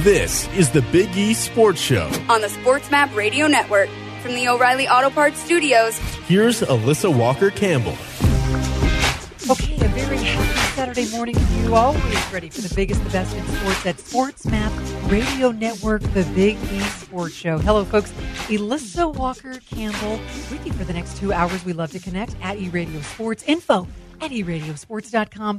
This is the Big E Sports Show on the SportsMap Radio Network. From the O'Reilly Auto Parts Studios, here's Alyssa Walker-Campbell. Okay, a very happy Saturday morning to you. Always ready for the biggest, the best in sports at SportsMap Radio Network, the Big E Sports Show. Hello, folks. Alyssa Walker-Campbell with you for the next 2 hours. We love to connect at eRadio Sports. Info at eRadiosports.com,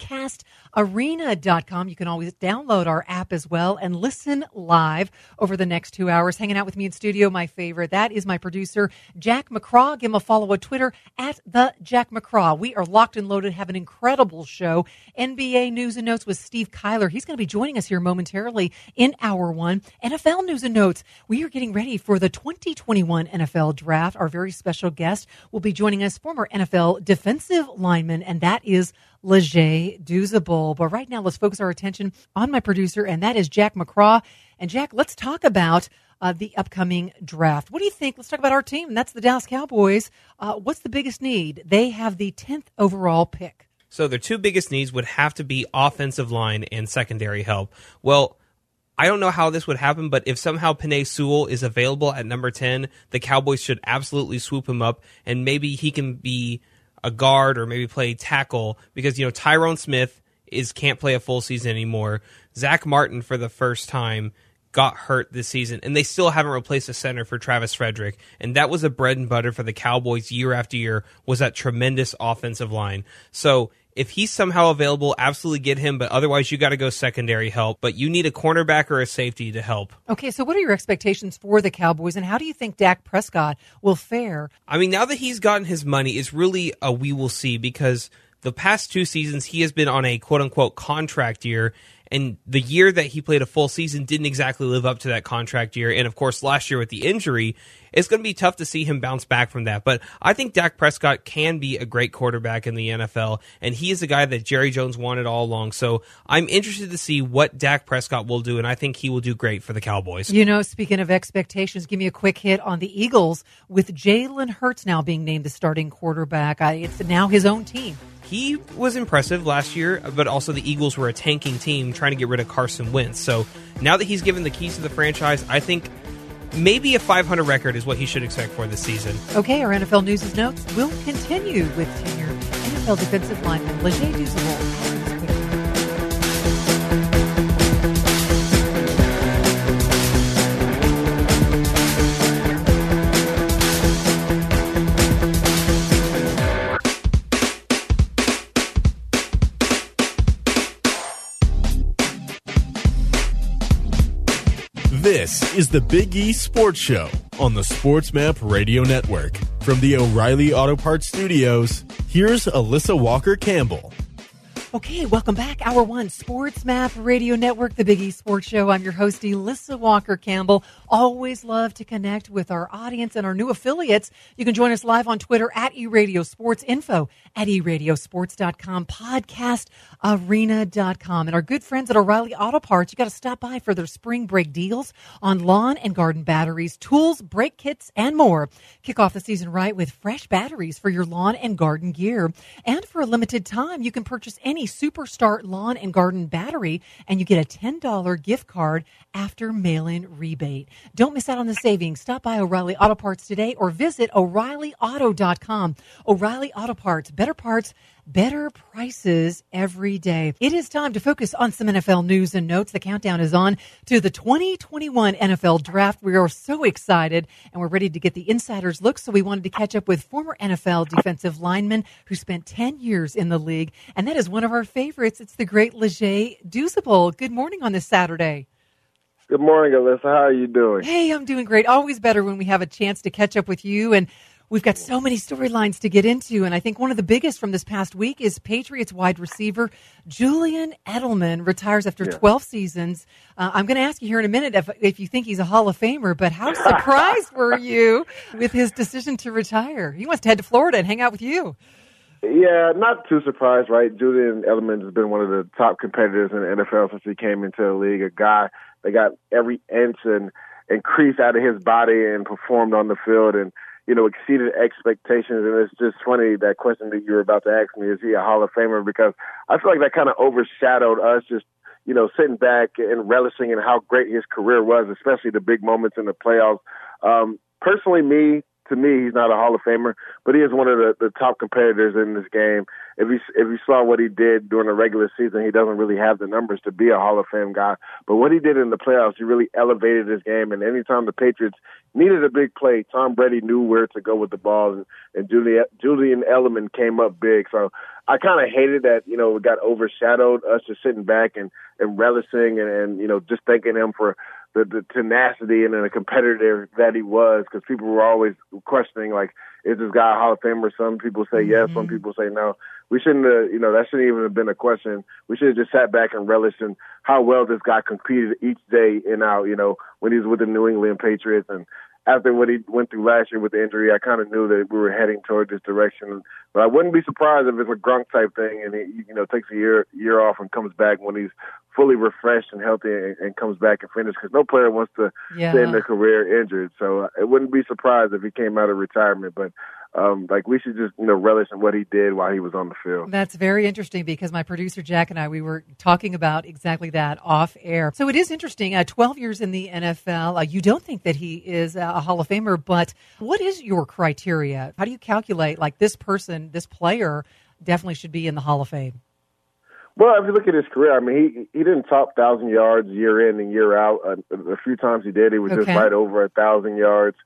podcastarena.com. You can always download our app as well and listen live over the next 2 hours. Hanging out with me in studio, my favorite, that is my producer, Jack McCraw. Give him a follow on Twitter at the Jack McCraw. We are locked and loaded, have an incredible show. NBA news and notes with Steve Kyler. He's going to be joining us here momentarily in hour one. NFL news and notes. We are getting ready for the 2021 NFL Draft. Our very special guest will be joining us, former NFL defensive lineman, and that is Leger Douzable. But right now, let's focus our attention on my producer, and that is Jack McCraw. And Jack, let's talk about the upcoming draft. What do you think? Let's talk about our team, and that's the Dallas Cowboys. What's the biggest need? They have the 10th overall pick. So their two biggest needs would have to be offensive line and secondary help. Well, I don't know how this would happen, but if somehow Penei Sewell is available at number 10, the Cowboys should absolutely swoop him up, and maybe he can be a guard or maybe play tackle because, you know, Tyrone Smith can't play a full season anymore. Zach Martin, for the first time, got hurt this season, and they still haven't replaced a center for Travis Frederick. And that was a bread and butter for the Cowboys year after year, was that tremendous offensive line. So if he's somehow available, absolutely get him, but otherwise you got to go secondary help. But you need a cornerback or a safety to help. Okay, so what are your expectations for the Cowboys, and how do you think Dak Prescott will fare? I mean, now that he's gotten his money, it's really a we will see, because the past 2 seasons he has been on a quote-unquote contract year, and the year that he played a full season didn't exactly live up to that contract year. And, of course, last year with the injury, it's going to be tough to see him bounce back from that. But I think Dak Prescott can be a great quarterback in the NFL, and he is a guy that Jerry Jones wanted all along. So I'm interested to see what Dak Prescott will do, and I think he will do great for the Cowboys. You know, speaking of expectations, give me a quick hit on the Eagles with Jalen Hurts now being named the starting quarterback. It's now his own team. He was impressive last year, but also the Eagles were a tanking team trying to get rid of Carson Wentz. So now that he's given the keys to the franchise, I think maybe a 500 record is what he should expect for this season. Okay, our NFL news and notes will continue with tenured NFL defensive lineman Leger Douzable. This is the Big E Sports Show on the SportsMap Radio Network. From the O'Reilly Auto Parts Studios, here's Alyssa Walker-Campbell. Okay, welcome back. Hour one, SportsMap Radio Network, the Big E Sports Show. I'm your host, Alyssa Walker-Campbell. Always love to connect with our audience and our new affiliates. You can join us live on Twitter at eRadioSports, info at eRadioSports.com, podcastarena.com. And our good friends at O'Reilly Auto Parts, you got to stop by for their spring break deals on lawn and garden batteries, tools, brake kits, and more. Kick off the season right with fresh batteries for your lawn and garden gear. And for a limited time, you can purchase any Superstart lawn and garden battery, and you get a $10 gift card after mail-in rebate. Don't miss out on the savings. Stop by O'Reilly Auto Parts today or visit O'ReillyAuto.com. O'Reilly Auto Parts, better parts, better prices every day. It is time to focus on some NFL news and notes. The countdown is on to the 2021 NFL Draft. We are so excited, and we're ready to get the insider's look, so we wanted to catch up with former NFL defensive lineman who spent 10 years in the league, and that is one of our favorites. It's the great Leger Douzable. Good morning on this Saturday. Good morning, Alyssa. How are you doing? Hey, I'm doing great. Always better when we have a chance to catch up with you, and we've got so many storylines to get into, and I think one of the biggest from this past week is Patriots wide receiver Julian Edelman retires after 12 seasons. I'm going to ask you here in a minute if you think he's a Hall of Famer, but how surprised were you with his decision to retire? He wants to head to Florida and hang out with you. Yeah, not too surprised, right? Julian Edelman has been one of the top competitors in the NFL since he came into the league, a guy that got every inch and crease out of his body and performed on the field and, you know, exceeded expectations. And it's just funny, that question that you were about to ask me, is he a Hall of Famer? Because I feel like that kind of overshadowed us just, sitting back and relishing in how great his career was, especially the big moments in the playoffs. Personally, to me, he's not a Hall of Famer, but he is one of the top competitors in this game. If you saw what he did during the regular season, he doesn't really have the numbers to be a Hall of Fame guy. But what he did in the playoffs, he really elevated his game. And anytime the Patriots needed a big play, Tom Brady knew where to go with the ball, and Julian Edelman came up big. So I kind of hated that, it got overshadowed, us just sitting back and relishing and just thanking him for the tenacity and the competitor that he was, because people were always questioning, like, is this guy a Hall of Famer? Some people say yes, some people say no. We shouldn't have, that shouldn't even have been a question. We should have just sat back and relished in how well this guy competed each day in out, when he was with the New England Patriots. And after what he went through last year with the injury, I kind of knew that we were heading toward this direction. But I wouldn't be surprised if it's a Gronk type thing and he, takes a year off and comes back when he's fully refreshed and healthy and comes back and finishes, because no player wants to end their career injured. So it wouldn't be surprised if he came out of retirement. But we should just relish in what he did while he was on the field. That's very interesting, because my producer Jack and I, we were talking about exactly that off air. So it is interesting. 12 years in the NFL. You don't think that he is a Hall of Famer, but what is your criteria? How do you calculate, like, this person, this player definitely should be in the Hall of Fame? Well, if you look at his career, I mean, he didn't top 1,000 yards year in and year out. A few times he did. He was just right over 1,000 yards.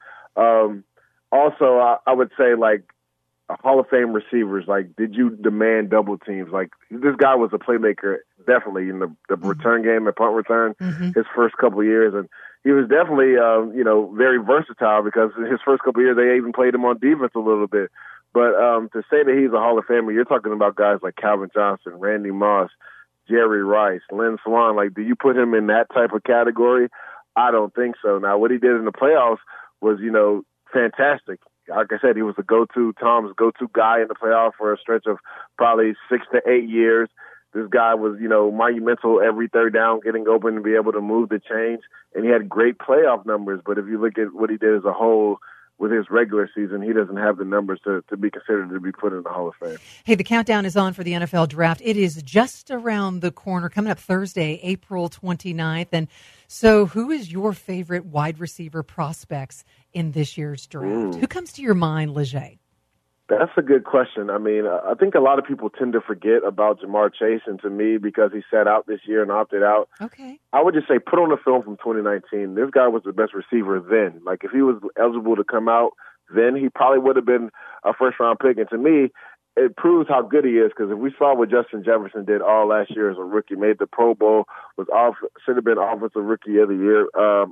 Also, I would say, like, Hall of Fame receivers, like, did you demand double teams? Like, this guy was a playmaker, definitely, in the return game, the punt return, his first couple of years. And he was definitely, very versatile, because his first couple of years, they even played him on defense a little bit. But to say that he's a Hall of Famer, you're talking about guys like Calvin Johnson, Randy Moss, Jerry Rice, Lynn Swann. Like, do you put him in that type of category? I don't think so. Now, what he did in the playoffs was, fantastic. Like I said, he was Tom's go-to guy in the playoffs for a stretch of probably 6 to 8 years. This guy was, monumental every third down, getting open and be able to move the chains. And he had great playoff numbers. But if you look at what he did as a whole with his regular season, he doesn't have the numbers to be considered to be put in the Hall of Fame. Hey, the countdown is on for the NFL Draft. It is just around the corner, coming up Thursday, April 29th. And so who is your favorite wide receiver prospects in this year's draft? Who comes to your mind, Leger? That's a good question. I mean, I think a lot of people tend to forget about Jamar Chase, and to me, because he sat out this year and opted out, I would just say put on the film from 2019. This guy was the best receiver then. Like, if he was eligible to come out then, he probably would have been a first-round pick. And to me, it proves how good he is, because if we saw what Justin Jefferson did all last year as a rookie, made the Pro Bowl, should have been Offensive Rookie of the Year,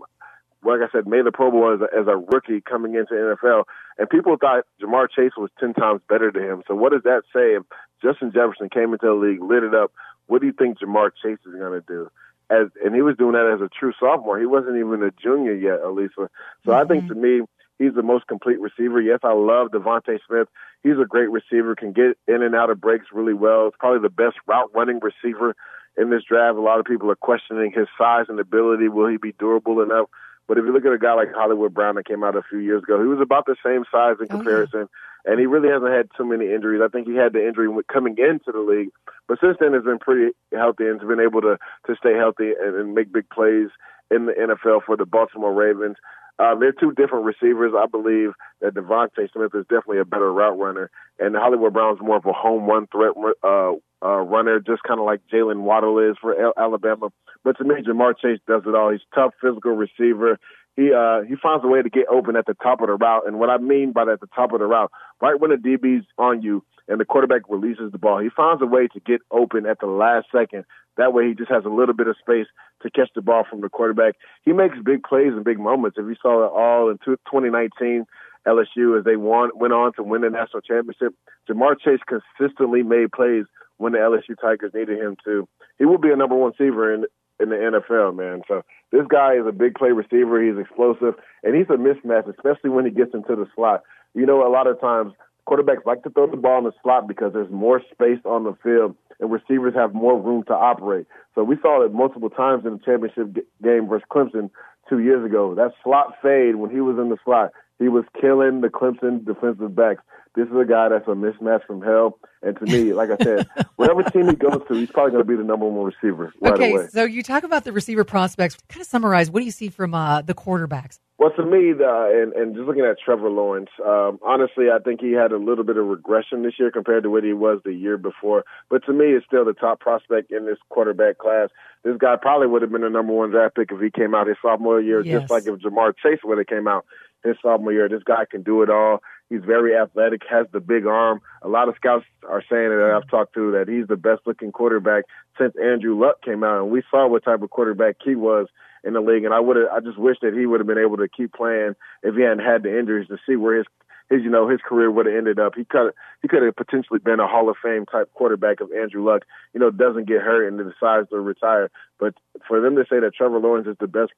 like I said, made the Pro Bowl as a rookie coming into NFL, and people thought Jamar Chase was 10 times better than him. So what does that say? If Justin Jefferson came into the league, lit it up, what do you think Jamar Chase is going to do? And he was doing that as a true sophomore. He wasn't even a junior yet, Elisa. So I think, to me, he's the most complete receiver. Yes, I love Devontae Smith. He's a great receiver, can get in and out of breaks really well. It's probably the best route-running receiver in this draft. A lot of people are questioning his size and ability. Will he be durable enough? But if you look at a guy like Hollywood Brown that came out a few years ago, he was about the same size in comparison, and he really hasn't had too many injuries. I think he had the injury coming into the league, but since then has been pretty healthy and has been able to stay healthy and make big plays in the NFL for the Baltimore Ravens. They're two different receivers. I believe that Devontae Smith is definitely a better route runner, and Hollywood Brown's more of a home run threat runner, just kind of like Jalen Waddle is for Alabama. But to me, Jamar Chase does it all. He's a tough, physical receiver. He finds a way to get open at the top of the route. And what I mean by that, at the top of the route, right when the DB's on you and the quarterback releases the ball, he finds a way to get open at the last second. That way he just has a little bit of space to catch the ball from the quarterback. He makes big plays and big moments. If you saw it all in 2019, LSU, as they went on to win the national championship, Jamar Chase consistently made plays when the LSU Tigers needed him to. He will be a number one receiver in the NFL, man. So this guy is a big play receiver. He's explosive, and he's a mismatch, especially when he gets into the slot. A lot of times quarterbacks like to throw the ball in the slot because there's more space on the field, and receivers have more room to operate. So we saw it multiple times in the championship game versus Clemson 2 years ago. That slot fade, when he was in the slot, He was killing the Clemson defensive backs. This is a guy that's a mismatch from hell. And to me, like I said, whatever team he goes to, he's probably going to be the number one receiver right away. Okay, so you talk about the receiver prospects. Kind of summarize, what do you see from the quarterbacks? Well, to me, and just looking at Trevor Lawrence, honestly, I think he had a little bit of regression this year compared to what he was the year before. But to me, it's still the top prospect in this quarterback class. This guy probably would have been the number one draft pick if he came out his sophomore year, just like if Jamar Chase would have came out his sophomore year. This guy can do it all. He's very athletic, has the big arm. A lot of scouts are saying that I've talked to that he's the best-looking quarterback since Andrew Luck came out, and we saw what type of quarterback he was in the league. And I just wish that he would have been able to keep playing if he hadn't had the injuries to see where his career would have ended up. He could have potentially been a Hall of Fame type quarterback if Andrew Luck, doesn't get hurt and decides to retire. But for them to say that Trevor Lawrence is the best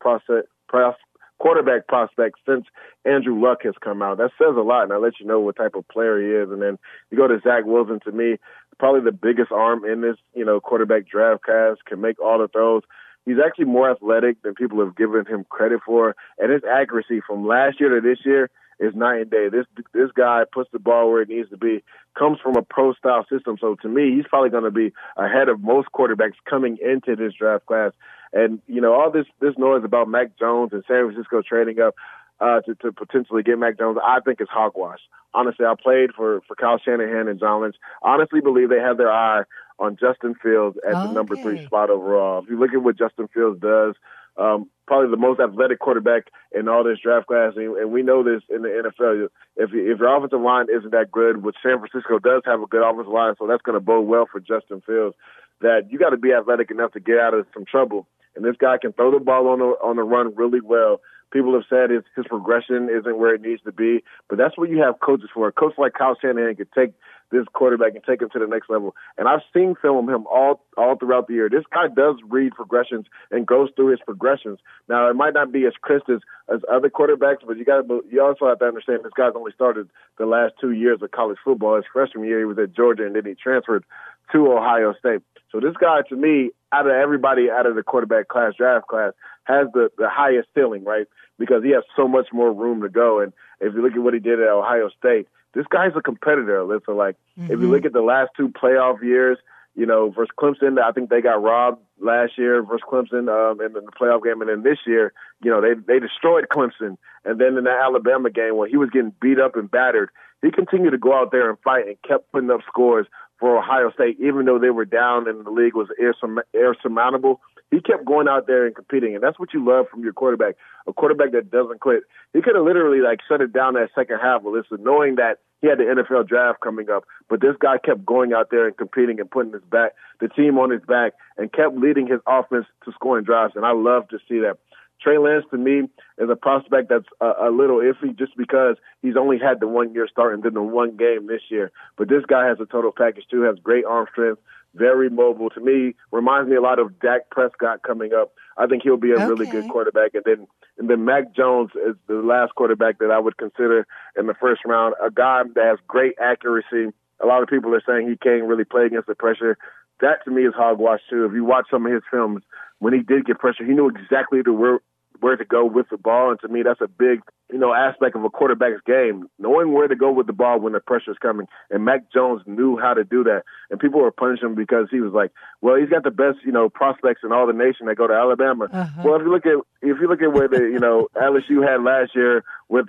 quarterback prospect since Andrew Luck has come out, that says a lot, and I let you know what type of player he is. And then you go to Zach Wilson, to me, probably the biggest arm in this, quarterback draft class, can make all the throws. He's actually more athletic than people have given him credit for, and his accuracy from last year to this year is night and day. This guy puts the ball where it needs to be, comes from a pro-style system. So to me, he's probably going to be ahead of most quarterbacks coming into this draft class. And, all this noise about Mac Jones and San Francisco trading up to potentially get Mac Jones, I think is hogwash. Honestly, I played for Kyle Shanahan and John Lynch. I honestly believe they have their eye on Justin Fields at the number 3 spot overall. If you look at what Justin Fields does, probably the most athletic quarterback in all this draft class, and we know this in the NFL. If your offensive line isn't that good, which San Francisco does have a good offensive line, so that's going to bode well for Justin Fields, that you got to be athletic enough to get out of some trouble. And this guy can throw the ball on the run really well. People have said his progression isn't where it needs to be, but that's what you have coaches for. A coach like Kyle Shanahan can take this quarterback and take him to the next level. And I've seen film of him all throughout the year. This guy does read progressions and goes through his progressions. Now, it might not be as crisp as other quarterbacks, but you also have to understand this guy's only started the last 2 years of college football. His freshman year, he was at Georgia, and then he transferred to Ohio State. So this guy, to me, out of everybody out of the quarterback class, draft class, has the highest ceiling, right? Because he has so much more room to go. And if you look at what he did at Ohio State, this guy's a competitor, Alyssa. If you look at the last 2 playoff years, versus Clemson, I think they got robbed last year versus Clemson in the playoff game. And then this year, they destroyed Clemson. And then in the Alabama game, when he was getting beat up and battered, he continued to go out there and fight and kept putting up scores for Ohio State, even though they were down and the league was insurmountable. He kept going out there and competing, and that's what you love from your quarterback, a quarterback that doesn't quit. He could have literally shut it down that second half, Alyssa, knowing that he had the NFL draft coming up, but this guy kept going out there and competing and putting the team on his back, and kept leading his offense to scoring drives, and I love to see that. Trey Lance, to me, is a prospect that's a little iffy just because he's only had the 1 year start and then the one game this year. But this guy has a total package, too, has great arm strength, very mobile. To me, reminds me a lot of Dak Prescott coming up. I think he'll be a really good quarterback. And then Mac Jones is the last quarterback that I would consider in the first round, a guy that has great accuracy. A lot of people are saying he can't really play against the pressure. That, to me, is hogwash, too. If you watch some of his films, when he did get pressure, he knew exactly where to go with the ball. And to me, that's a big, aspect of a quarterback's game, knowing where to go with the ball when the pressure's coming. And Mac Jones knew how to do that. And people were punishing him because he was like, well, he's got the best, prospects in all the nation that go to Alabama. Uh-huh. Well, if you look at where the, LSU had last year with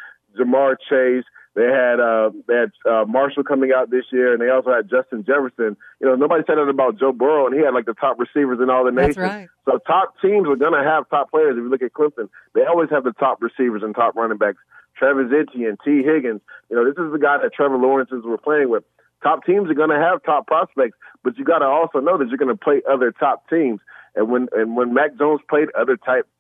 Jamar Chase, they had Marshall coming out this year, and they also had Justin Jefferson. Nobody said that about Joe Burrow, and he had the top receivers in all the nation. That's right. So top teams are going to have top players. If you look at Clemson, they always have the top receivers and top running backs. Travis Etienne, T. Higgins. This is the guy that Trevor Lawrence's were playing with. Top teams are going to have top prospects, but you got to also know that you're going to play other top teams. And when Mac Jones played other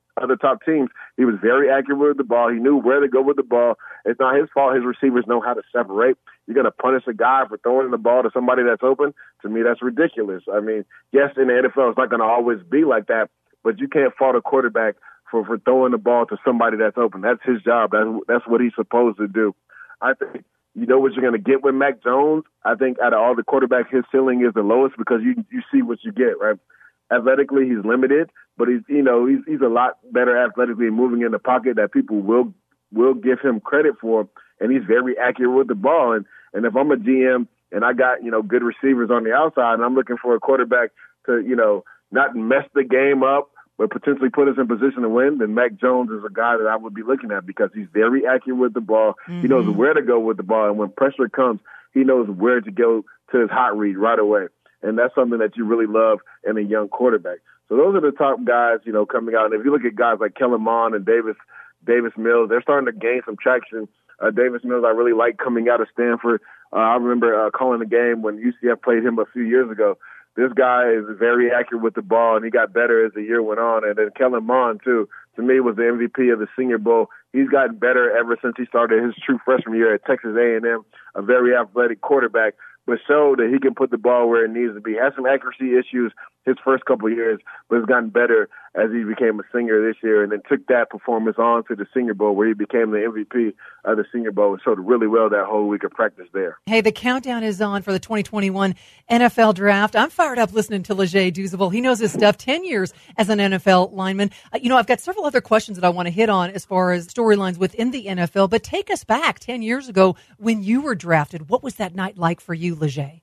top teams, he was very accurate with the ball. He knew where to go with the ball. It's not his fault. His receivers know how to separate. You're going to punish a guy for throwing the ball to somebody that's open? To me, that's ridiculous. I mean, yes, in the NFL, it's not going to always be like that, but you can't fault a quarterback for throwing the ball to somebody that's open. That's his job. That's what he's supposed to do. I think you know what you're going to get with Mac Jones. I think out of all the quarterbacks, his ceiling is the lowest because you see what you get, right? Athletically, he's limited, but he's a lot better athletically moving in the pocket that people will will give him credit for, and he's very accurate with the ball. And if I'm a GM and I got, good receivers on the outside and I'm looking for a quarterback to, not mess the game up, but potentially put us in position to win, then Mac Jones is a guy that I would be looking at because he's very accurate with the ball. Mm-hmm. He knows where to go with the ball. And when pressure comes, he knows where to go to his hot read right away. And that's something that you really love in a young quarterback. So those are the top guys, coming out. And if you look at guys like Kellen Mond and Davis Mills, they're starting to gain some traction. Davis Mills, I really like coming out of Stanford. I remember calling the game when UCF played him a few years ago. This guy is very accurate with the ball, and he got better as the year went on. And then Kellen Mond, too, to me, was the MVP of the Senior Bowl. He's gotten better ever since he started his true freshman year at Texas A&M, a very athletic quarterback, but showed that he can put the ball where it needs to be. Had some accuracy issues his first couple of years, but has gotten better as he became a senior this year, and then took that performance on to the Senior Bowl where he became the MVP of the Senior Bowl and showed really well that whole week of practice there. Hey, the countdown is on for the 2021 NFL Draft. I'm fired up listening to Leger Douzable. He knows his stuff, 10 years as an NFL lineman. I've got several other questions that I want to hit on as far as storylines within the NFL, but take us back 10 years ago when you were drafted. What was that night like for you, Leger?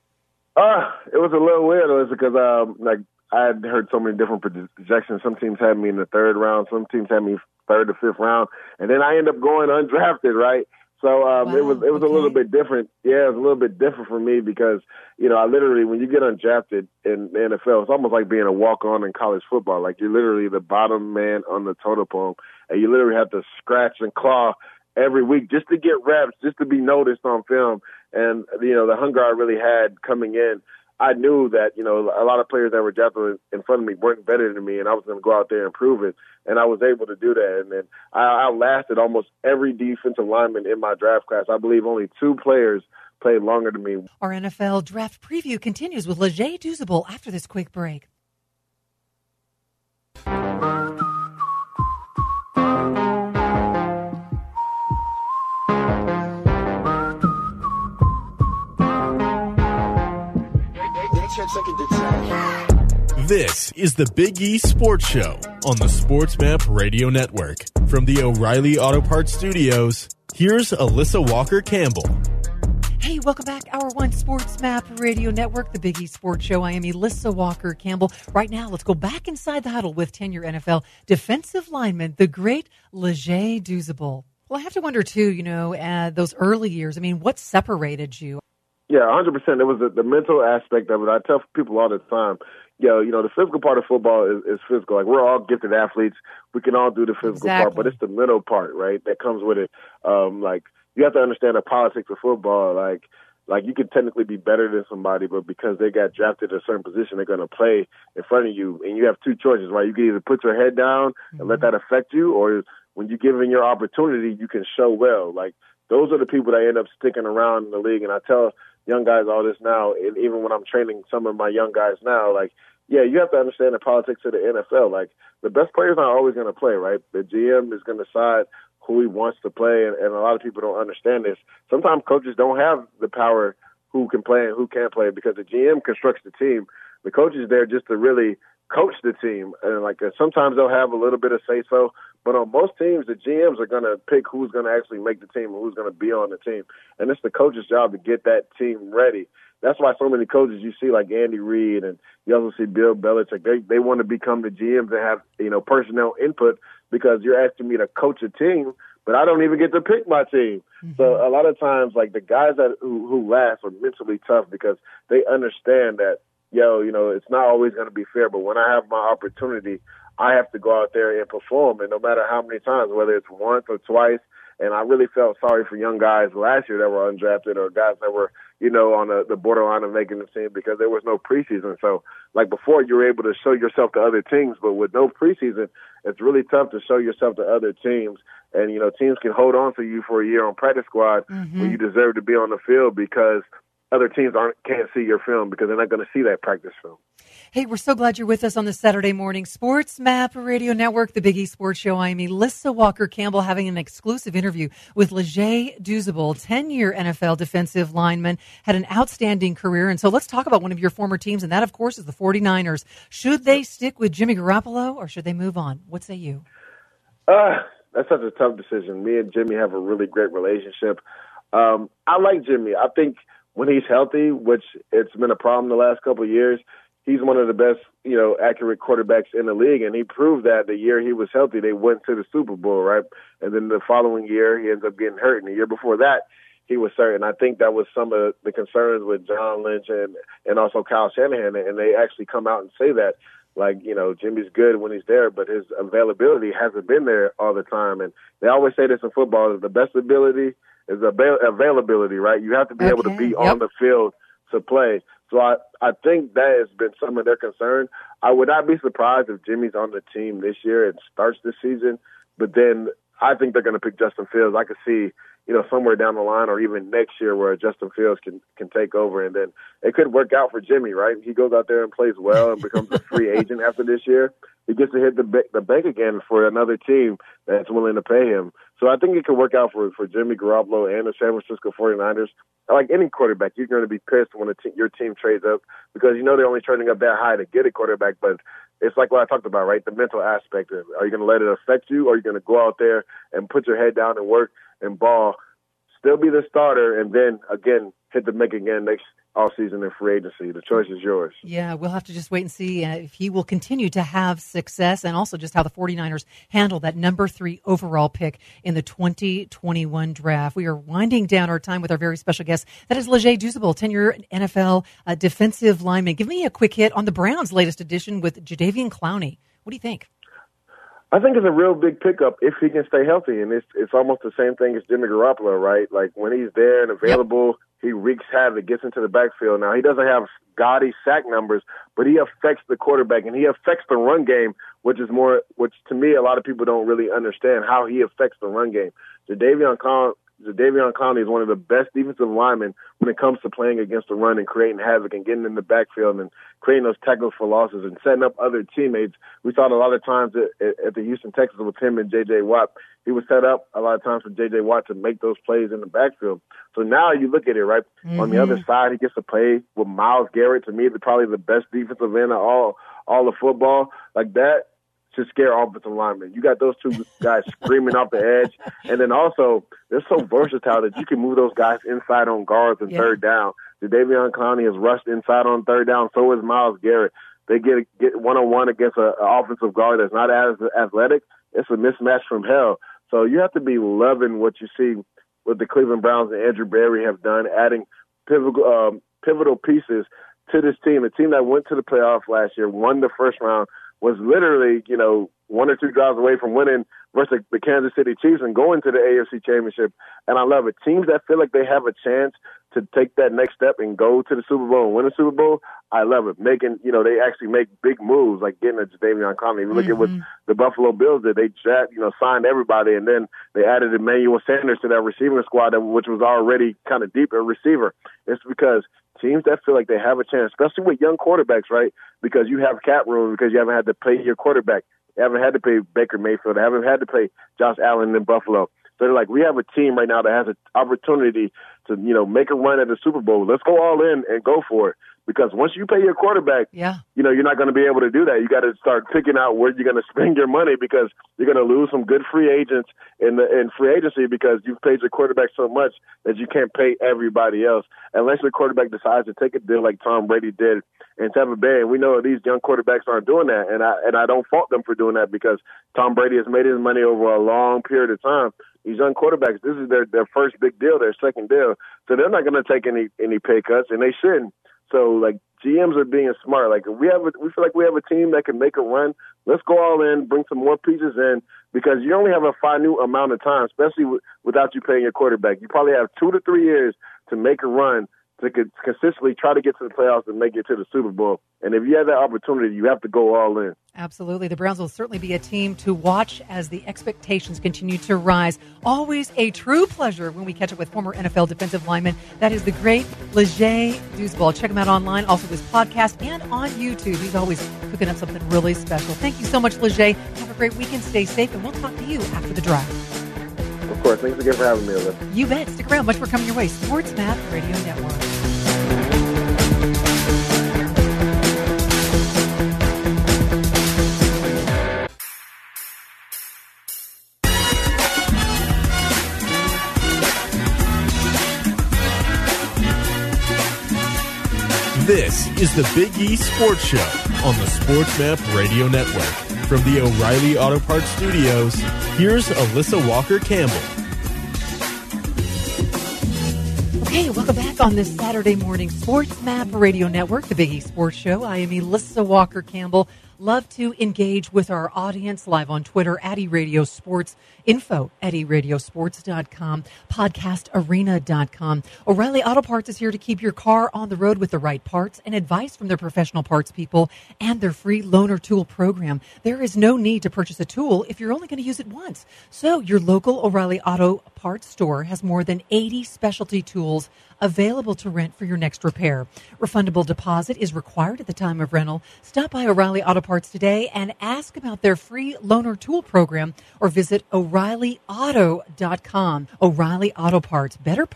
It was a little weird. It was because, I had heard so many different projections. Some teams had me in the third round. Some teams had me third or fifth round. And then I ended up going undrafted, right? So It was a little bit different. Yeah, it was a little bit different for me because, I literally, when you get undrafted in the NFL, it's almost like being a walk-on in college football. Like, you're literally the bottom man on the totem pole, and you literally have to scratch and claw every week just to get reps, just to be noticed on film. And, the hunger I really had coming in, I knew that, a lot of players that were drafted in front of me weren't better than me, and I was going to go out there and prove it. And I was able to do that. And then I outlasted almost every defensive lineman in my draft class. I believe only 2 players played longer than me. Our NFL draft preview continues with Leger Douzable after this quick break. This is the Big E Sports Show on the Sports Map Radio Network. From the O'Reilly Auto Parts Studios, here's Alyssa Walker-Campbell. Hey, welcome back. Hour 1 Sports Map Radio Network, the Big E Sports Show. I am Alyssa Walker-Campbell. Right now, let's go back inside the huddle with 10-year NFL defensive lineman, the great Leger Douzable. Well, I have to wonder, too, those early years, what separated you? Yeah, 100%. It was the mental aspect of it. I tell people all the time, the physical part of football is physical. Like, we're all gifted athletes. We can all do the physical part, but it's the mental part, right, that comes with it. You have to understand the politics of football. Like you can technically be better than somebody, but because they got drafted at a certain position, they're going to play in front of you. And you have 2 choices, right? You can either put your head down and let that affect you, or when you're given your opportunity, you can show well. Like, those are the people that end up sticking around in the league. And I tell young guys all this now, and even when I'm training some of my young guys now, you have to understand the politics of the NFL. Like, the best players aren't always going to play, right? The GM is going to decide who he wants to play, and a lot of people don't understand this. Sometimes coaches don't have the power who can play and who can't play because the GM constructs the team. The coach is there just to really coach the team. And sometimes they'll have a little bit of say-so, but on most teams, the GMs are going to pick who's going to actually make the team and who's going to be on the team. And it's the coach's job to get that team ready. That's why so many coaches you see, like Andy Reid, and you also see Bill Belichick, they want to become the GMs and have, personnel input because you're asking me to coach a team, but I don't even get to pick my team. Mm-hmm. So a lot of times, the guys who last are mentally tough because they understand that, it's not always going to be fair, but when I have my opportunity, I have to go out there and perform. And no matter how many times, whether it's once or twice, and I really felt sorry for young guys last year that were undrafted or guys that were, on the borderline of making the team because there was no preseason. So, before, you were able to show yourself to other teams, but with no preseason, it's really tough to show yourself to other teams. And, teams can hold on to you for a year on practice squad when you deserve to be on the field because other teams can't see your film because they're not going to see that practice film. Hey, we're so glad you're with us on this Saturday morning Sports Map Radio Network, the Big E Sports Show. I am Alyssa Walker-Campbell having an exclusive interview with Leger Douzable, 10-year NFL defensive lineman, had an outstanding career. And so let's talk about one of your former teams, and that, of course, is the 49ers. Should they stick with Jimmy Garoppolo or should they move on? What say you? that's such a tough decision. Me and Jimmy have a really great relationship. I like Jimmy. I think when he's healthy, which it's been a problem the last couple of years, he's one of the best, accurate quarterbacks in the league, and he proved that the year he was healthy, they went to the Super Bowl, right? And then the following year, he ends up getting hurt, and the year before that, he was certain. I think that was some of the concerns with John Lynch and also Kyle Shanahan, and they actually come out and say that, like, Jimmy's good when he's there, but his availability hasn't been there all the time. And they always say this in football, the best ability is availability, right? You have to be able to be on the field to play. So I think that has been some of their concern. I would not be surprised if Jimmy's on the team this year and starts this season, but then I think they're going to pick Justin Fields. I could see, somewhere down the line or even next year where Justin Fields can take over, and then it could work out for Jimmy, right? He goes out there and plays well and becomes a free agent after this year. He gets to hit the bank again for another team that's willing to pay him. So I think it could work out for Jimmy Garoppolo and the San Francisco 49ers. Like any quarterback, you're going to be pissed when your team trades up because they're only trading up that high to get a quarterback. But it's like what I talked about, right? The mental aspect of it. Are you going to let it affect you, or are you going to go out there and put your head down and work and ball, still be the starter, and then, again, hit the make again next offseason in free agency? The choice is yours. Yeah, we'll have to just wait and see if he will continue to have success, and also just how the 49ers handle that number 3 overall pick in the 2021 draft. We are winding down our time with our very special guest. That is Leger Douzable, 10-year NFL defensive lineman. Give me a quick hit on the Browns' latest addition with Jadeveon Clowney. What do you think? I think it's a real big pickup if he can stay healthy, and it's almost the same thing as Jimmy Garoppolo, right? Like when he's there and available, he wreaks havoc, gets into the backfield. Now, he doesn't have gaudy sack numbers, but he affects the quarterback, and he affects the run game, which to me, a lot of people don't really understand how he affects the run game. Jadeveon Clowney is one of the best defensive linemen when it comes to playing against the run and creating havoc and getting in the backfield and creating those tackles for losses and setting up other teammates. We saw it a lot of times at the Houston Texans with him and J.J. Watt. He was set up a lot of times for J.J. Watt to make those plays in the backfield. So now you look at it, right? Mm-hmm. On the other side, he gets to play with Myles Garrett, to me, probably the best defensive end of all of football. Like that should scare offensive linemen. You got those two guys screaming off the edge. And then also, they're so versatile that you can move those guys inside on guards and third down. Jadeveon Clowney has rushed inside on third down. So is Myles Garrett. They get one-on-one against an offensive guard that's not as athletic. It's a mismatch from hell. So you have to be loving what you see what the Cleveland Browns and Andrew Berry have done, adding pivotal pieces to this team. A team that went to the playoffs last year, won the first round, was literally, 1 or 2 drives away from winning versus the Kansas City Chiefs and going to the AFC Championship. And I love it. Teams that feel like they have a chance to take that next step and go to the Super Bowl and win a Super Bowl, I love it. Making, they actually make big moves like getting a Jadeveon Clowney. If you look at what the Buffalo Bills did, they signed everybody, and then they added Emmanuel Sanders to that receiving squad, which was already kind of deep at receiver. It's because teams that feel like they have a chance, especially with young quarterbacks, right? Because you have cap room, because you haven't had to pay your quarterback. You haven't had to pay Baker Mayfield. You haven't had to pay Josh Allen in Buffalo. So they're like, we have a team right now that has an opportunity to, make a run at the Super Bowl. Let's go all in and go for it. Because once you pay your quarterback, you're not going to be able to do that. You got to start picking out where you're going to spend your money, because you're going to lose some good free agents in free agency because you've paid your quarterback so much that you can't pay everybody else unless your quarterback decides to take a deal like Tom Brady did in Tampa Bay. And we know these young quarterbacks aren't doing that, and I don't fault them for doing that because Tom Brady has made his money over a long period of time. These young quarterbacks, this is their first big deal, their second deal, so they're not going to take any pay cuts, and they shouldn't. So, like, GMs are being smart. Like, if we feel like we have a team that can make a run, let's go all in, bring some more pieces in, because you only have a finite amount of time, especially without you paying your quarterback. You probably have 2 to 3 years to make a run to consistently try to get to the playoffs and make it to the Super Bowl. And if you have that opportunity, you have to go all in. Absolutely. The Browns will certainly be a team to watch as the expectations continue to rise. Always a true pleasure when we catch up with former NFL defensive lineman. That is the great Leger Douzable. Check him out online, also his podcast, and on YouTube. He's always cooking up something really special. Thank you so much, Leger. Have a great weekend. Stay safe, and we'll talk to you after the draft. Of course. Thanks again for having me, Alyssa. You bet. Stick around. Much more coming your way. Sports Map Radio Network. This is the Big E Sports Show on the Sports Map Radio Network. From the O'Reilly Auto Parts Studios, here's Alyssa Walker Campbell. Okay, welcome back on this Saturday morning Sports Map Radio Network, the Big E Sports Show. I am Alyssa Walker Campbell. Love to engage with our audience live on Twitter at eRadio Sports, info at eradiosports.com, podcastarena.com. O'Reilly Auto Parts is here to keep your car on the road with the right parts and advice from their professional parts people and their free loaner tool program. There is no need to purchase a tool if you're only going to use it once. So your local O'Reilly Auto Parts store has more than 80 specialty tools available to rent for your next repair. Refundable deposit is required at the time of rental. Stop by O'Reilly Auto Parts today and ask about their free loaner tool program or visit O'ReillyAuto.com. O'Reilly Auto Parts, better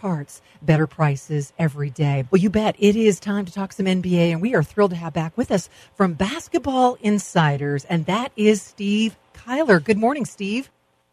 prices every day. Well, you bet it is time to talk some NBA, and we are thrilled to have back with us from Basketball Insiders, and that is Steve Kyler. Good morning, Steve.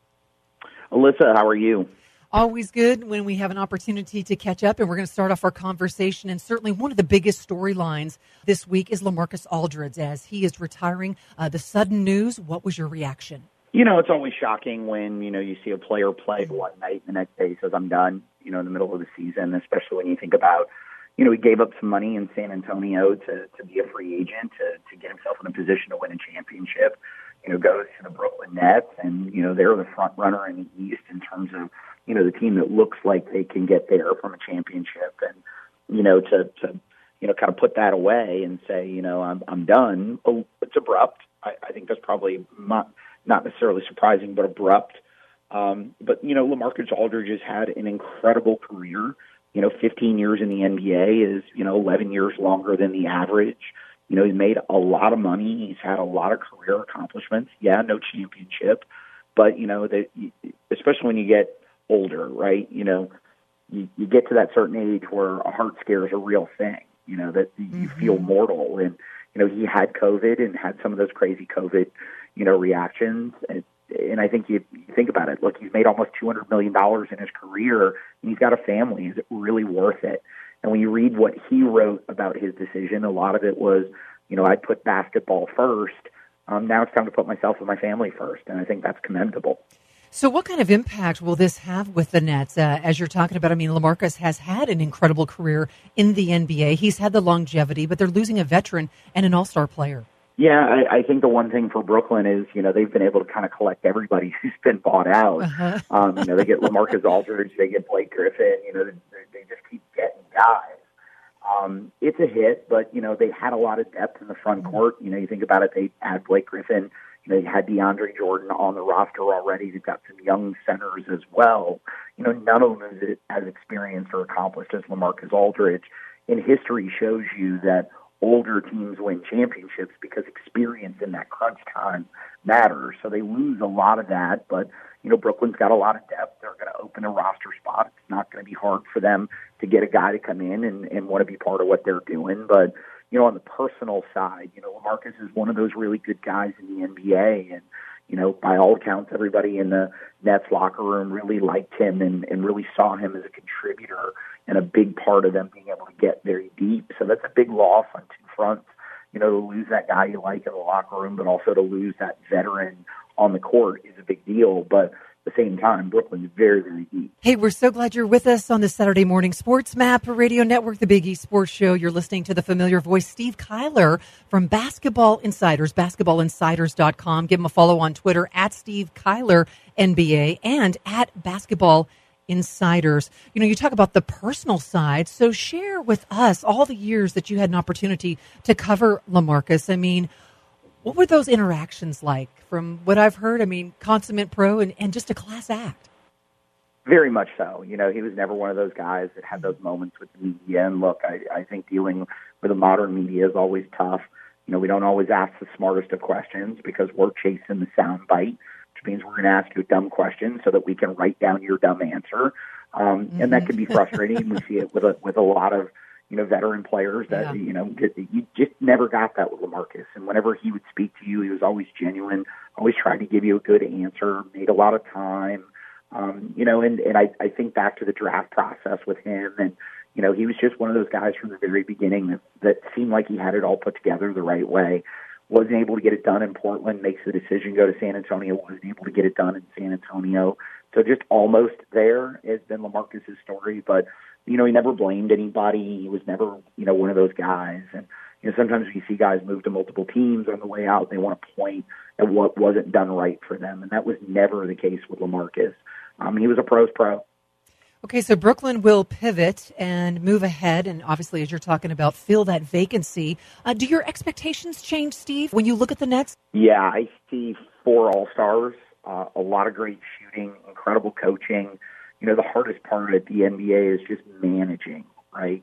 Alyssa, how are you? Always good when we have an opportunity to catch up, and we're going to start off our conversation. And certainly one of the biggest storylines this week is LaMarcus Aldridge as he is retiring. The sudden news, what was your reaction? You know, it's always shocking when, you see a player play one night and the next day he says, I'm done, in the middle of the season, especially when you think about, he gave up some money in San Antonio to be a free agent, to get himself in a position to win a championship, goes to the Brooklyn Nets, and, they're the front runner in the East in terms of, the team that looks like they can get there from a championship, and, to kind of put that away and say, I'm done. Oh, it's abrupt. I think that's probably not necessarily surprising, but abrupt. But, LaMarcus Aldridge has had an incredible career. 15 years in the NBA is, 11 years longer than the average. He's made a lot of money. He's had a lot of career accomplishments. Yeah, no championship. But, especially when you get older, right? You get to that certain age where a heart scare is a real thing, that you feel mortal. And, he had COVID and had some of those crazy COVID, reactions. And I think you think about it. Look, he's made almost $200 million in his career, and he's got a family. Is it really worth it? And when you read what he wrote about his decision, a lot of it was, I put basketball first. Now it's time to put myself and my family first. And I think that's commendable. So what kind of impact will this have with the Nets? As you're talking about, LaMarcus has had an incredible career in the NBA. He's had the longevity, but they're losing a veteran and an all-star player. Yeah, I think the one thing for Brooklyn is, they've been able to kind of collect everybody who's been bought out. Uh-huh. They get LaMarcus Aldridge, they get Blake Griffin, they just keep getting guys. It's a hit, but, they had a lot of depth in the front court. You think about it, they had Blake Griffin, they had DeAndre Jordan on the roster already. They've got some young centers as well. None of them is as experienced or accomplished as LaMarcus Aldridge. And history shows you that older teams win championships because experience in that crunch time matters. So they lose a lot of that, but, Brooklyn's got a lot of depth. They're going to open a roster spot. It's not going to be hard for them to get a guy to come in and want to be part of what they're doing. But, on the personal side, LaMarcus is one of those really good guys in the NBA. And, by all accounts, everybody in the Nets locker room really liked him and really saw him as a contributor and a big part of them being able to get very deep. So that's a big loss on two fronts, to lose that guy you like in the locker room, but also to lose that veteran on the court is a big deal. But at the same time, Brooklyn's very, very deep. Hey, we're so glad you're with us on this Saturday morning Sports Map Radio Network, the Big E Sports Show. You're listening to the familiar voice, Steve Kyler from Basketball Insiders, basketballinsiders.com. Give him a follow on Twitter at Steve Kyler NBA and at Basketball Insiders. You talk about the personal side, so share with us all the years that you had an opportunity to cover LaMarcus. What were those interactions like? From what I've heard, consummate pro and just a class act. Very much so. He was never one of those guys that had those moments with the media. And look, I think dealing with the modern media is always tough. We don't always ask the smartest of questions because we're chasing the sound bite, which means we're going to ask you a dumb question so that we can write down your dumb answer. And that can be frustrating. We see it with a lot of, veteran players that, you just never got that with LaMarcus. And whenever he would speak to you, he was always genuine, always tried to give you a good answer, made a lot of time. And I think back to the draft process with him and, He was just one of those guys from the very beginning that seemed like he had it all put together the right way. Wasn't able to get it done in Portland, makes the decision to go to San Antonio, wasn't able to get it done in San Antonio. So just almost there has been LaMarcus's story, but, he never blamed anybody. He was never, one of those guys. And, sometimes you see guys move to multiple teams on the way out. They want to point at what wasn't done right for them. And that was never the case with LaMarcus. He was a pro's pro. Okay, so Brooklyn will pivot and move ahead, and obviously, as you're talking about, fill that vacancy. Do your expectations change, Steve, when you look at the Nets? Yeah, I see 4 All-Stars, a lot of great shooting, incredible coaching. The hardest part at the NBA is just managing, right?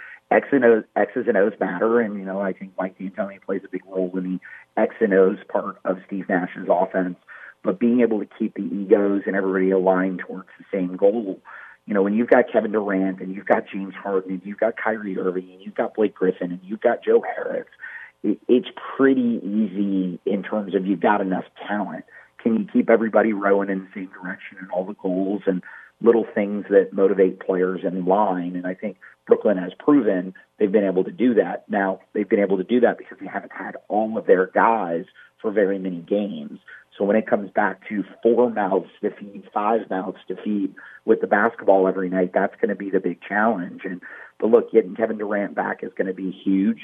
X's and O's matter, and, I think Mike D'Antoni plays a big role in the X and O's part of Steve Nash's offense. But being able to keep the egos and everybody aligned towards the same goal, when you've got Kevin Durant and you've got James Harden and you've got Kyrie Irving and you've got Blake Griffin and you've got Joe Harris, it's pretty easy in terms of you've got enough talent. Can you keep everybody rowing in the same direction and all the goals and little things that motivate players in line? And I think Brooklyn has proven they've been able to do that. Now, they've been able to do that because they haven't had all of their guys for very many games. So when it comes back to 4 mouths to feed, 5 mouths to feed with the basketball every night, that's going to be the big challenge. But look, getting Kevin Durant back is going to be huge.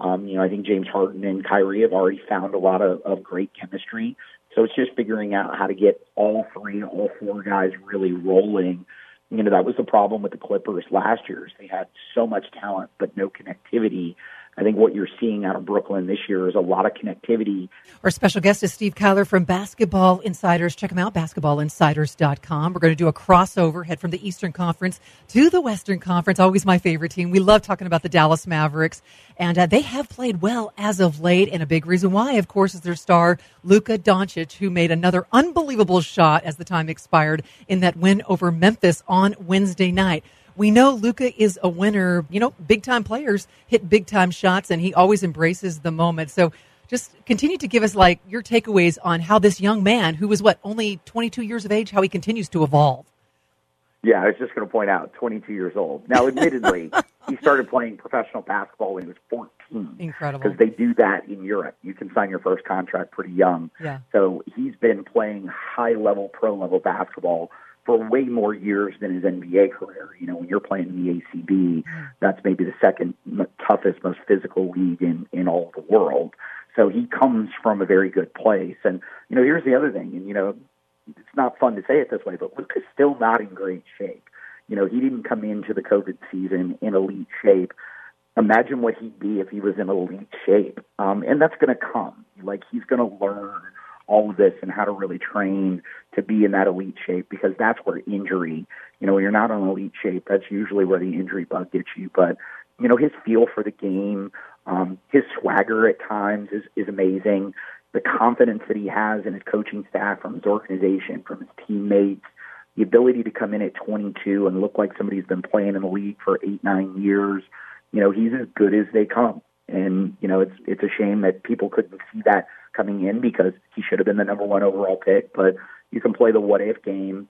I think James Harden and Kyrie have already found a lot of great chemistry. So it's just figuring out how to get all 4 guys really rolling. That was the problem with the Clippers last year. They had so much talent, but no connectivity. I think what you're seeing out of Brooklyn this year is a lot of connectivity. Our special guest is Steve Kyler from Basketball Insiders. Check him out, basketballinsiders.com. We're going to do a crossover, head from the Eastern Conference to the Western Conference. Always my favorite team. We love talking about the Dallas Mavericks. And they have played well as of late. And a big reason why, of course, is their star, Luka Doncic, who made another unbelievable shot as the time expired in that win over Memphis on Wednesday night. We know Luka is a winner. Big-time players hit big-time shots, and he always embraces the moment. So just continue to give us, your takeaways on how this young man, who was, only 22 years of age, how he continues to evolve. Yeah, I was just going to point out, 22 years old. Now, admittedly, he started playing professional basketball when he was 14. Incredible. Because they do that in Europe. You can sign your first contract pretty young. Yeah. So he's been playing high-level, pro-level basketball for way more years than his NBA career. When you're playing in the ACB, that's maybe the second toughest, most physical league in all of the world. So he comes from a very good place. And, here's the other thing, and, it's not fun to say it this way, but Luka's still not in great shape. He didn't come into the COVID season in elite shape. Imagine what he'd be if he was in elite shape. And that's going to come. He's going to learn all of this and how to really train to be in that elite shape, because that's where injury, when you're not in elite shape, that's usually where the injury bug gets you. But, his feel for the game, his swagger at times is amazing. The confidence that he has in his coaching staff, from his organization, from his teammates, the ability to come in at 22 and look like somebody who's been playing in the league for 8-9 years, he's as good as they come. And, it's a shame that people couldn't see that coming in, because he should have been the number 1 overall pick. But you can play the what-if game.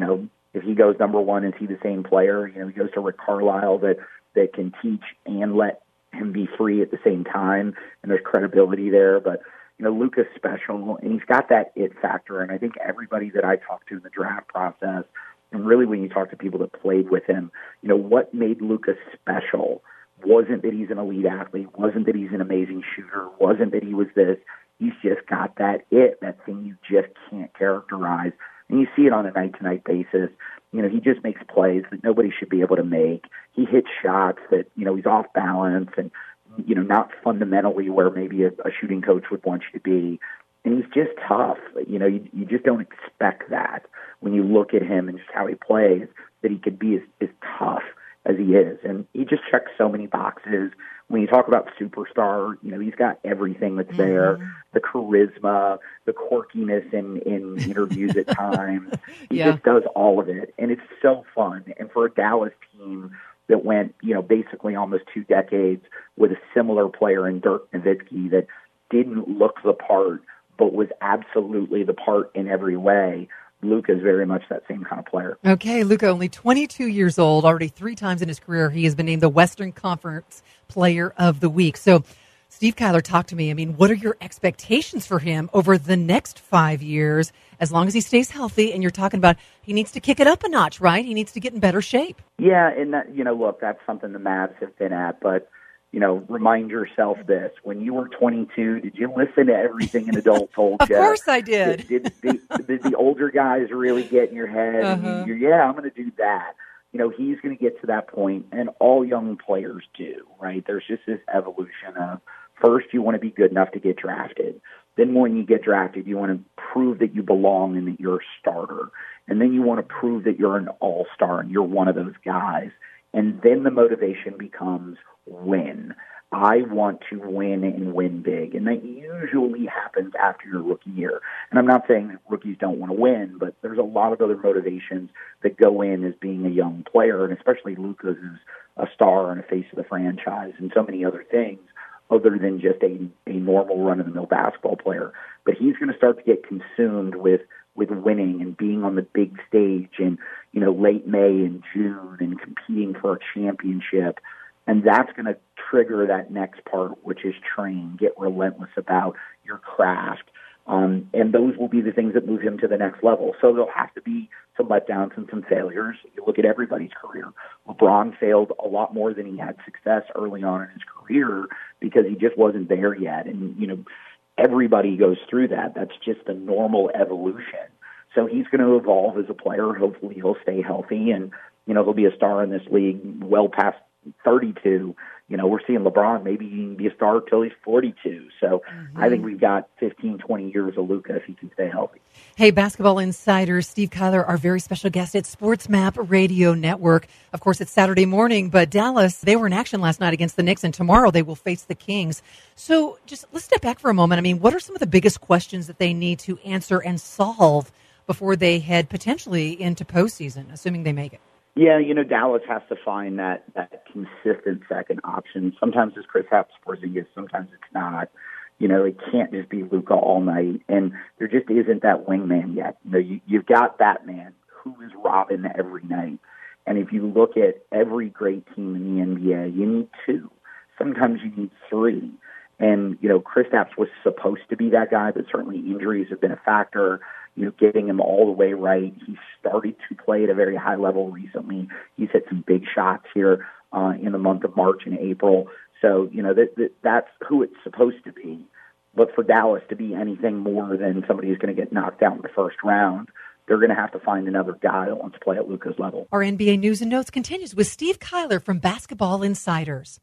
If he goes number 1, is he the same player? He goes to Rick Carlisle that can teach and let him be free at the same time, and there's credibility there. But, Luka's special, and he's got that it factor. And I think everybody that I talked to in the draft process, and really when you talk to people that played with him, what made Luka special wasn't that he's an elite athlete, wasn't that he's an amazing shooter, wasn't that he was this. He's just got that it, that thing you just can't characterize. And you see it on a night-to-night basis. He just makes plays that nobody should be able to make. He hits shots that, he's off balance and, not fundamentally where maybe a shooting coach would want you to be. And he's just tough. You just don't expect that when you look at him and just how he plays, that he could be as tough as he is. And he just checks so many boxes. When you talk about superstar, he's got everything that's there. The charisma, the quirkiness in interviews at times. He just does all of it. And it's so fun. And for a Dallas team that went, basically almost 2 decades with a similar player in Dirk Nowitzki that didn't look the part, but was absolutely the part in every way. Luka is very much that same kind of player. Okay, Luka, only 22 years old, already 3 times in his career, he has been named the Western Conference Player of the Week. So, Steve Kyler, talk to me. I mean, what are your expectations for him over the next 5 years, as long as he stays healthy? And you're talking about he needs to kick it up a notch, right? He needs to get in better shape. Yeah, and that, look, that's something the Mavs have been at, but remind yourself this. When you were 22, did you listen to everything an adult told you? Of course I did. Did the older guys really get in your head? Uh-huh. Yeah, I'm going to do that. He's going to get to that point, and all young players do, right? There's just this evolution of, first, you want to be good enough to get drafted. Then when you get drafted, you want to prove that you belong and that you're a starter. And then you want to prove that you're an all-star and you're one of those guys. And then the motivation becomes win. I want to win and win big. And that usually happens after your rookie year. And I'm not saying that rookies don't want to win, but there's a lot of other motivations that go in as being a young player, and especially Luka, who's a star and a face of the franchise and so many other things other than just a normal run-of-the-mill basketball player. But he's going to start to get consumed with winning and being on the big stage in, late May and June and competing for a championship. And that's going to trigger that next part, which is train, get relentless about your craft. And those will be the things that move him to the next level. So there'll have to be some letdowns and some failures. You look at everybody's career. LeBron failed a lot more than he had success early on in his career because he just wasn't there yet. And, everybody goes through that. That's just the normal evolution. So he's going to evolve as a player. Hopefully he'll stay healthy and, he'll be a star in this league well past 32. We're seeing LeBron, maybe he can be a star till he's 42. So I think we've got 15, 20 years of Luka if he can stay healthy. Hey, basketball insider Steve Kyler, our very special guest at Sports Map Radio Network. Of course, it's Saturday morning, but Dallas, they were in action last night against the Knicks, and tomorrow they will face the Kings. So just let's step back for a moment. I mean, what are some of the biggest questions that they need to answer and solve before they head potentially into postseason, assuming they make it? Yeah, Dallas has to find that consistent second option. Sometimes it's Kristaps Porzingis, sometimes it's not. It can't just be Luka all night, and there just isn't that wingman yet. You've got Batman, who is Robin every night. And if you look at every great team in the NBA, you need 2. Sometimes you need 3. And, Kristaps was supposed to be that guy, but certainly injuries have been a factor. Getting him all the way right. He started to play at a very high level recently. He's hit some big shots here in the month of March and April. So, that's who it's supposed to be. But for Dallas to be anything more than somebody who's going to get knocked out in the first round, they're going to have to find another guy that wants to play at Luka's level. Our NBA News and Notes continues with Steve Kyler from Basketball Insiders.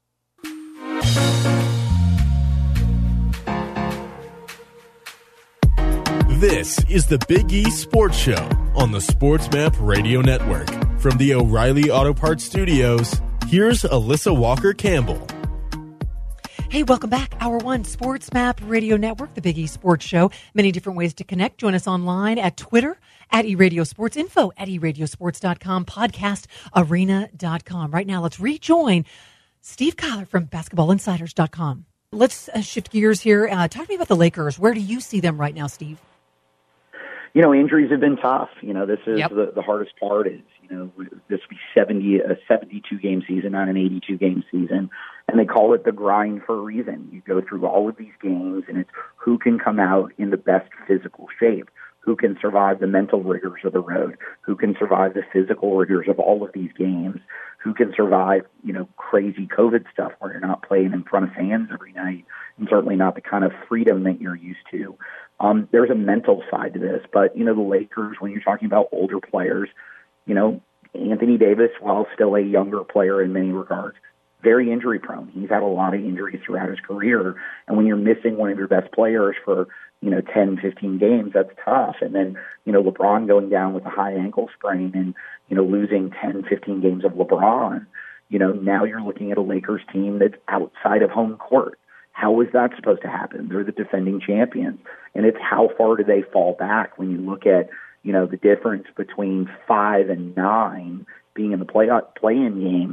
This is the Big E Sports Show on the Sports Map Radio Network. From the O'Reilly Auto Parts Studios, here's Alyssa Walker Campbell. Hey, welcome back. Hour 1, Sports Map Radio Network, the Big E Sports Show. Many different ways to connect. Join us online at Twitter, at eRadioSports, info at eRadioSports.com, podcastarena.com. Right now, let's rejoin Steve Kyler from BasketballInsiders.com. Let's shift gears here. Talk to me about the Lakers. Where do you see them right now, Steve? Injuries have been tough. This is the hardest part is, this will be a 72-game season, not an 82-game season. And they call it the grind for a reason. You go through all of these games, and it's who can come out in the best physical shape, who can survive the mental rigors of the road, who can survive the physical rigors of all of these games, who can survive, crazy COVID stuff where you're not playing in front of fans every night, and certainly not the kind of freedom that you're used to. There's a mental side to this, but, the Lakers, when you're talking about older players, Anthony Davis, while still a younger player in many regards, very injury prone. He's had a lot of injuries throughout his career, and when you're missing one of your best players for, 10, 15 games, that's tough. And then, LeBron going down with a high ankle sprain and, losing 10, 15 games of LeBron, now you're looking at a Lakers team that's outside of home court. How is that supposed to happen? They're the defending champions. And it's how far do they fall back when you look at, the difference between 5 and 9 being in the play-in game.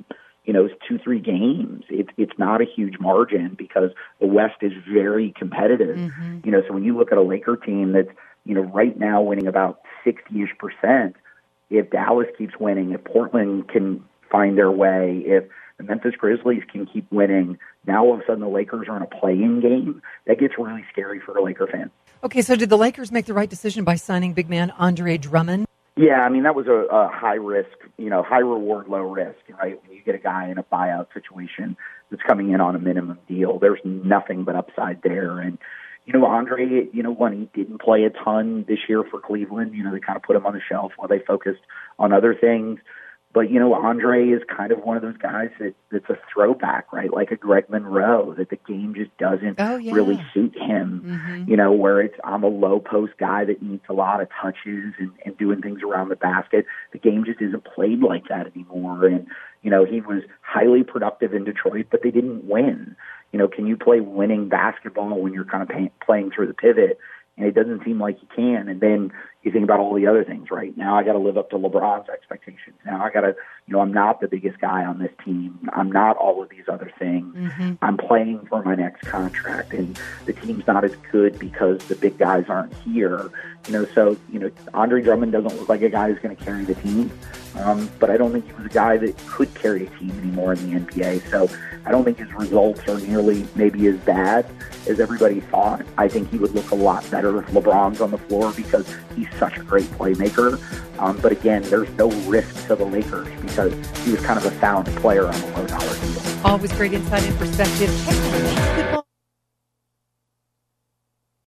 2-3 games. It's not a huge margin because the West is very competitive. So when you look at a Laker team that's, right now winning about 60-ish%, if Dallas keeps winning, if Portland can find their way, if the Memphis Grizzlies can keep winning, now all of a sudden the Lakers are in a play-in game, that gets really scary for a Laker fan. Okay, so did the Lakers make the right decision by signing big man Andre Drummond? Yeah, I mean, that was a high risk, high reward, low risk, right? When you get a guy in a buyout situation that's coming in on a minimum deal, there's nothing but upside there. And, Andre, when he didn't play a ton this year for Cleveland, they kind of put him on the shelf while they focused on other things. But, Andre is kind of one of those guys that's a throwback, right? Like a Greg Monroe, that the game just doesn't really suit him, where it's, I'm a low post guy that needs a lot of touches and doing things around the basket. The game just isn't played like that anymore. And, he was highly productive in Detroit, but they didn't win. Can you play winning basketball when you're kind of playing through the pivot? And it doesn't seem like you can. And then you think about all the other things, right? Now I got to live up to LeBron's expectations. Now I got to, I'm not the biggest guy on this team. I'm not all of these other things. I'm playing for my next contract, and the team's not as good because the big guys aren't here. So Andre Drummond doesn't look like a guy who's going to carry the team. But I don't think he was a guy that could carry a team anymore in the NBA. So I don't think his results are nearly maybe as bad as everybody thought. I think he would look a lot better if LeBron's on the floor because he's such a great playmaker. But again, there's no risk to the Lakers because he was kind of a sound player on a low-dollar deal. Always great insight and perspective. Check out